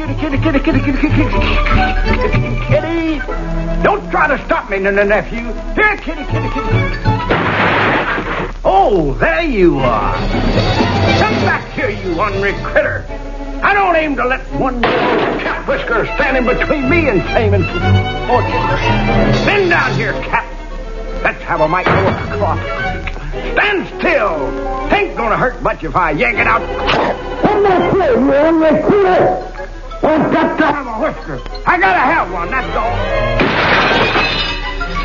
Kitty. Don't try to stop me, nephew. Here, kitty. Oh, there you are. Come back here, you ornery critter. I don't aim to let one cat whisker stand in between me and fame and fortune. Bend down here, cat. Let's have a mic go across. Stand still. Ain't gonna hurt much if I yank it out. Come back here, you ornery critter. I've got to have a whisker. I gotta have one, that's all.